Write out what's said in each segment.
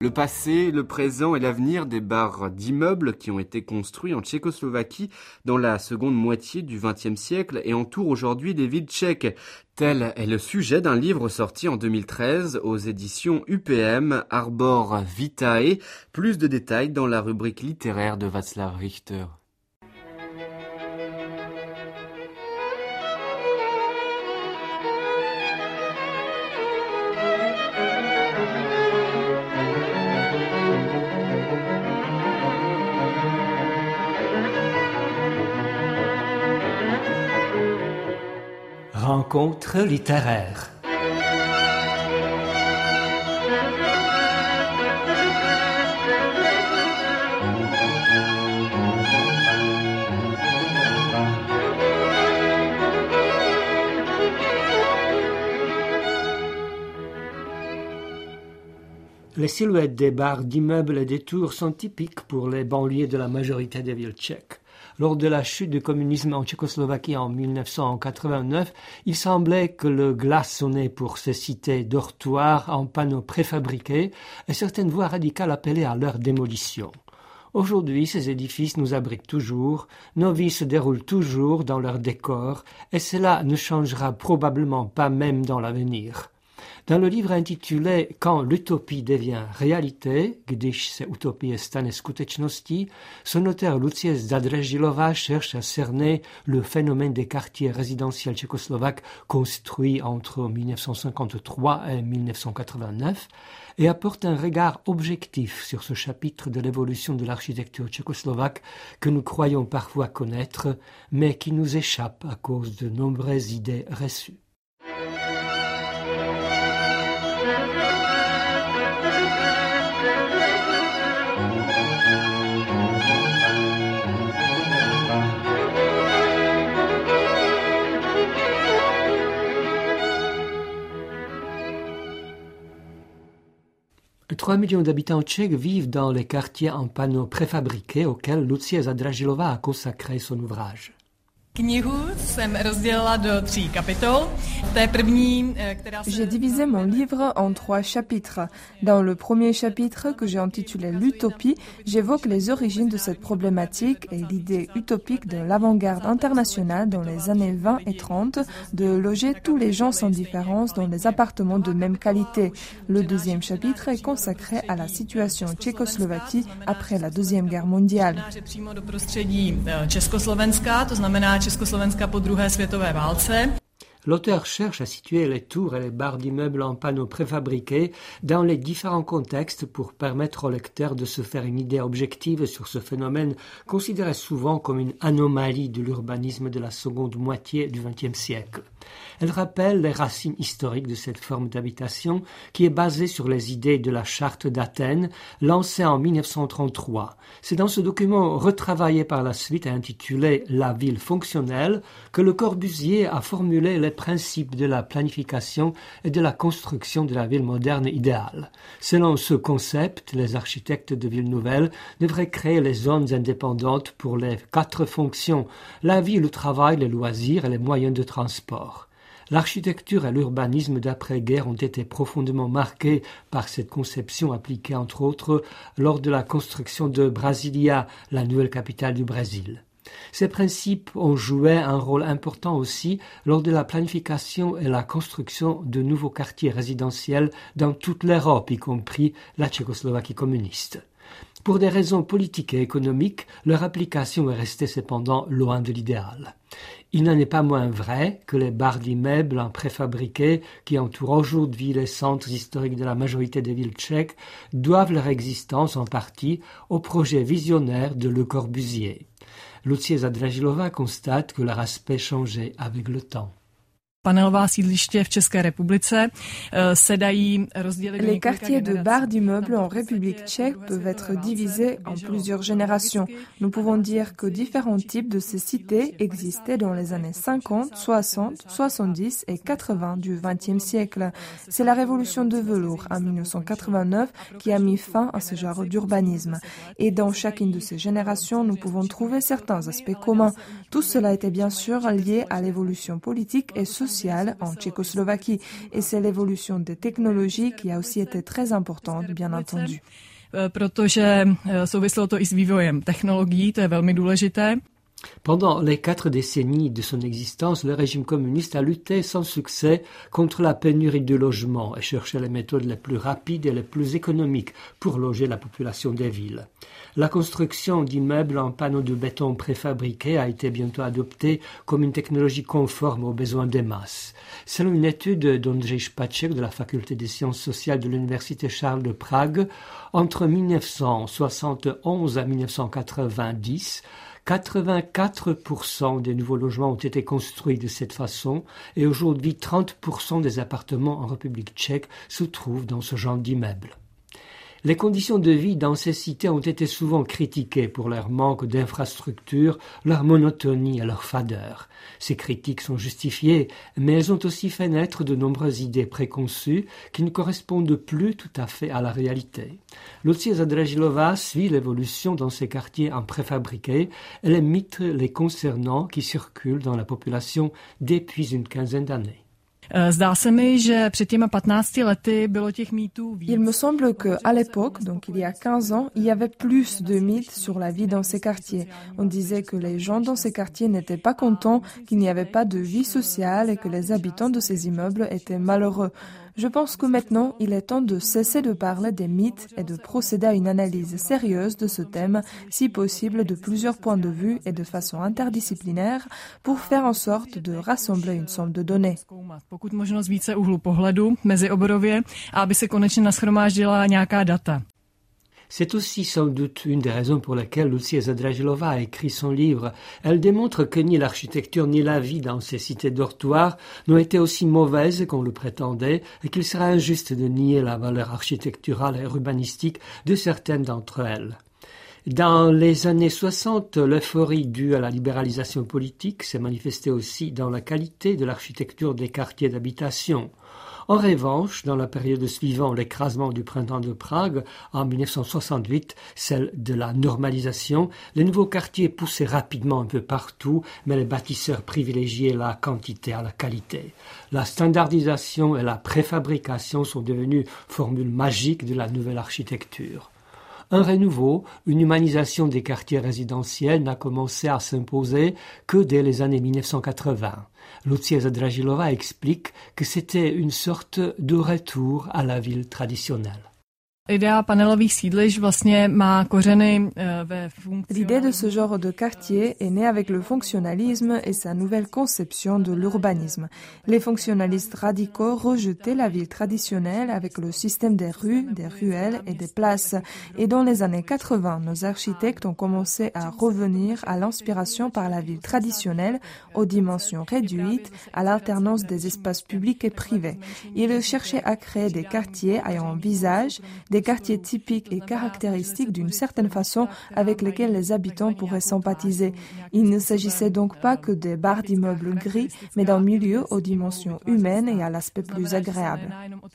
Le passé, le présent et l'avenir des bars d'immeubles qui ont été construits en Tchécoslovaquie dans la seconde moitié du XXe siècle et entourent aujourd'hui des villes tchèques. Tel est le sujet d'un livre sorti en 2013 aux éditions UPM, Arbor Vitae. Plus de détails dans la rubrique littéraire de Václav Richter. Rencontre littéraire. Les silhouettes des bars, d'immeubles et des tours sont typiques pour les banlieues de la majorité des villes tchèques. Lors de la chute du communisme en Tchécoslovaquie en 1989, il semblait que le glas sonnait pour ces cités dortoirs en panneaux préfabriqués et certaines voix radicales appelaient à leur démolition. Aujourd'hui, ces édifices nous abritent toujours, nos vies se déroulent toujours dans leur décor et cela ne changera probablement pas même dans l'avenir. Dans le livre intitulé « Quand l'utopie devient réalité », Když se utopie stane skutečností, son auteur Lucie Zadrežilová cherche à cerner le phénomène des quartiers résidentiels tchécoslovaques construits entre 1953 et 1989 et apporte un regard objectif sur ce chapitre de l'évolution de l'architecture tchécoslovaque que nous croyons parfois connaître, mais qui nous échappe à cause de nombreuses idées reçues. « 3 millions d'habitants tchèques vivent dans les quartiers en panneaux préfabriqués auxquels Lucie Zadrežilová a consacré son ouvrage. » J'ai divisé mon livre en 3 chapitres. Dans le premier chapitre, que j'ai intitulé L'utopie, j'évoque les origines de cette problématique et l'idée utopique de l'avant-garde internationale dans les années 20 et 30 de loger tous les gens sans différence dans des appartements de même qualité. Le deuxième chapitre est consacré à la situation en Tchécoslovaquie après la Deuxième Guerre mondiale. Československa po druhé světové válce. L'auteur cherche à situer les tours et les barres d'immeubles en panneaux préfabriqués dans les différents contextes pour permettre au lecteur de se faire une idée objective sur ce phénomène considéré souvent comme une anomalie de l'urbanisme de la seconde moitié du XXe siècle. Elle rappelle les racines historiques de cette forme d'habitation qui est basée sur les idées de la Charte d'Athènes lancée en 1933. C'est dans ce document retravaillé par la suite et intitulé « La ville fonctionnelle » que Le Corbusier a formulé les principes de la planification et de la construction de la ville moderne idéale. Selon ce concept, les architectes de villes nouvelles devraient créer les zones indépendantes pour les 4 fonctions, la vie, le travail, les loisirs et les moyens de transport. L'architecture et l'urbanisme d'après-guerre ont été profondément marqués par cette conception appliquée entre autres lors de la construction de Brasilia, la nouvelle capitale du Brésil. Ces principes ont joué un rôle important aussi lors de la planification et la construction de nouveaux quartiers résidentiels dans toute l'Europe, y compris la Tchécoslovaquie communiste. Pour des raisons politiques et économiques, leur application est restée cependant loin de l'idéal. Il n'en est pas moins vrai que les barres d'immeubles en préfabriqués qui entourent aujourd'hui les centres historiques de la majorité des villes tchèques doivent leur existence en partie au projet visionnaire de Le Corbusier. Lucie Zadrežilová constate que leur aspect changeait avec le temps. Panelová sídliště v České republice se dají rozdělit. Les quartiers de bars d'immeubles en République tchèque peuvent être divisés en plusieurs générations. Nous pouvons dire que différents types de ces cités existaient dans les années 50, 60, 70 et 80 du XXe siècle. C'est la révolution de velours en 1989 qui a mis fin à ce genre d'urbanisme. Et dans chacune de ces générations, nous pouvons trouver certains aspects communs. Tout cela était bien sûr lié à l'évolution politique et sociale sociale en Tchécoslovaquie. Et c'est l'évolution des technologies qui a aussi été très importante, bien entendu. Protože souviselo to i s vývojem technologií, to je velmi důležité. Pendant les 4 décennies de son existence, le régime communiste a lutté sans succès contre la pénurie de logements et cherchait les méthodes les plus rapides et les plus économiques pour loger la population des villes. La construction d'immeubles en panneaux de béton préfabriqués a été bientôt adoptée comme une technologie conforme aux besoins des masses. Selon une étude d'Ondřej Špaček de la faculté des sciences sociales de l'université Charles de Prague, entre 1971 à 1990, 84% des nouveaux logements ont été construits de cette façon et aujourd'hui 30% des appartements en République tchèque se trouvent dans ce genre d'immeubles. Les conditions de vie dans ces cités ont été souvent critiquées pour leur manque d'infrastructures, leur monotonie et leur fadeur. Ces critiques sont justifiées, mais elles ont aussi fait naître de nombreuses idées préconçues qui ne correspondent plus tout à fait à la réalité. Lucie Zadrážilová suit l'évolution dans ces quartiers en préfabriqués et les mythes les concernant qui circulent dans la population depuis une quinzaine d'années. Zdá se mi, že před těma 15 lety bylo těch mýtů víc. Il me semble qu'à l'époque, donc il y a 15 ans, il y avait plus de mythes sur la vie dans ces quartiers. On disait que les gens dans ces quartiers n'étaient pas contents, qu'il n'y avait pas de vie sociale et que les habitants de ces immeubles étaient malheureux. Je pense que maintenant, il est temps de cesser de parler des mythes et de procéder à une analyse sérieuse de ce thème, si possible de plusieurs points de vue et de façon interdisciplinaire, pour faire en sorte de rassembler une somme de données. Pokud možno z více úhlu pohledu mezioborově, aby se konečně nashromáždila nějaká data. C'est aussi sans doute une des raisons pour lesquelles Lucie Zadrážilová a écrit son livre. Elle démontre que ni l'architecture ni la vie dans ces cités dortoirs n'ont été aussi mauvaises qu'on le prétendait et qu'il serait injuste de nier la valeur architecturale et urbanistique de certaines d'entre elles. Dans les années 60, l'euphorie due à la libéralisation politique s'est manifestée aussi dans la qualité de l'architecture des quartiers d'habitation. En revanche, dans la période suivant l'écrasement du printemps de Prague, en 1968, celle de la normalisation, les nouveaux quartiers poussaient rapidement un peu partout, mais les bâtisseurs privilégiaient la quantité à la qualité. La standardisation et la préfabrication sont devenues formules magiques de la nouvelle architecture. Un renouveau, une humanisation des quartiers résidentiels n'a commencé à s'imposer que dès les années 1980. Lucie Zadrážilová explique que c'était une sorte de retour à la ville traditionnelle. Idea panelových sídlišť vlastně má kořeny ve funkci. L'idée de ce genre de quartier est née avec le fonctionnalisme et sa nouvelle conception de l'urbanisme. Les fonctionnalistes radicaux rejetaient la ville traditionnelle avec le système des rues, des ruelles et des places. Et dans les années 80, nos architectes ont commencé à revenir à l'inspiration par la ville traditionnelle, aux dimensions réduites, à l'alternance des espaces publics et privés. Ils cherchaient à créer des quartiers ayant un visage, des quartiers typiques et caractéristiques d'une certaine façon avec lesquels les habitants pourraient sympathiser. Il ne s'agissait donc pas que des barres d'immeubles gris, mais d'un milieu aux dimensions humaines et à l'aspect plus agréable.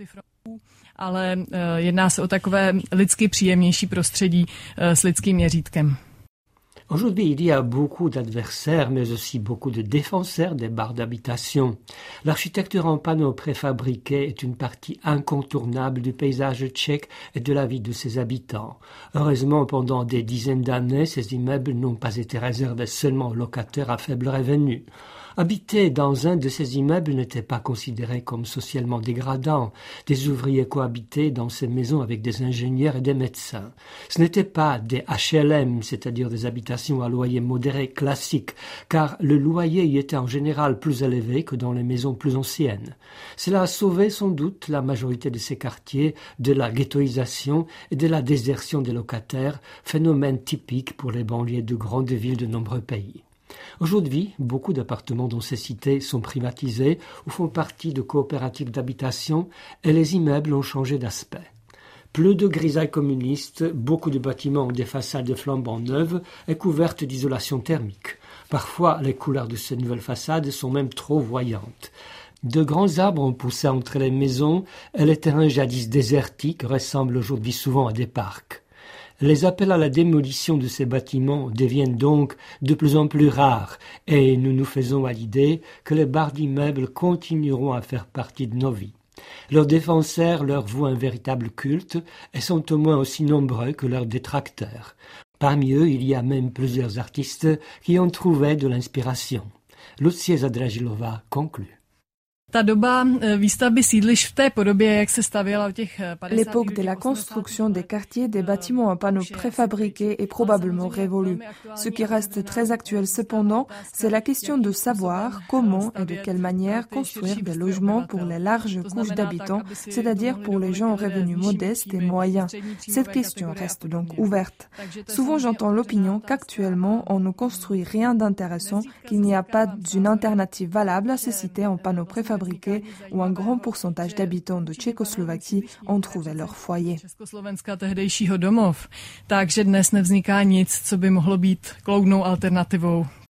Ale jedná se o takové lidsky příjemnější prostředí s lidským měřítkem. Aujourd'hui, il y a beaucoup d'adversaires, mais aussi beaucoup de défenseurs des barres d'habitation. L'architecture en panneaux préfabriqués est une partie incontournable du paysage tchèque et de la vie de ses habitants. Heureusement, pendant des dizaines d'années, ces immeubles n'ont pas été réservés seulement aux locataires à faible revenu. Habiter dans un de ces immeubles n'était pas considéré comme socialement dégradant. Des ouvriers cohabitaient dans ces maisons avec des ingénieurs et des médecins. Ce n'étaient pas des HLM, c'est-à-dire des habitations à loyer modéré classiques, car le loyer y était en général plus élevé que dans les maisons plus anciennes. Cela a sauvé sans doute la majorité de ces quartiers de la ghettoisation et de la désertion des locataires, phénomène typique pour les banlieues de grandes villes de nombreux pays. Aujourd'hui, beaucoup d'appartements dans ces cités sont privatisés ou font partie de coopératives d'habitation et les immeubles ont changé d'aspect. Plus de grisailles communistes, beaucoup de bâtiments ont des façades flambant neuves et couvertes d'isolation thermique. Parfois, les couleurs de ces nouvelles façades sont même trop voyantes. De grands arbres ont poussé entre les maisons et les terrains jadis désertiques ressemblent aujourd'hui souvent à des parcs. Les appels à la démolition de ces bâtiments deviennent donc de plus en plus rares et nous nous faisons à l'idée que les barres d'immeubles continueront à faire partie de nos vies. Leurs défenseurs leur vouent un véritable culte et sont au moins aussi nombreux que leurs détracteurs. Parmi eux, il y a même plusieurs artistes qui ont trouvé de l'inspiration. Lucie Zadražilová conclut. L'époque de la construction des quartiers des bâtiments en panneaux préfabriqués est probablement révolue. Ce qui reste très actuel cependant, c'est la question de savoir comment et de quelle manière construire des logements pour les larges couches d'habitants, c'est-à-dire pour les gens aux revenus modestes et moyens. Cette question reste donc ouverte. Souvent j'entends l'opinion qu'actuellement on ne construit rien d'intéressant, qu'il n'y a pas d'une alternative valable à ces cités en panneaux préfabriqués où un grand pourcentage d'habitants de Tchécoslovaquie ont trouvé leur foyer. Takže dnes nevzniká nic, co by mohlo být kloudnou alternativou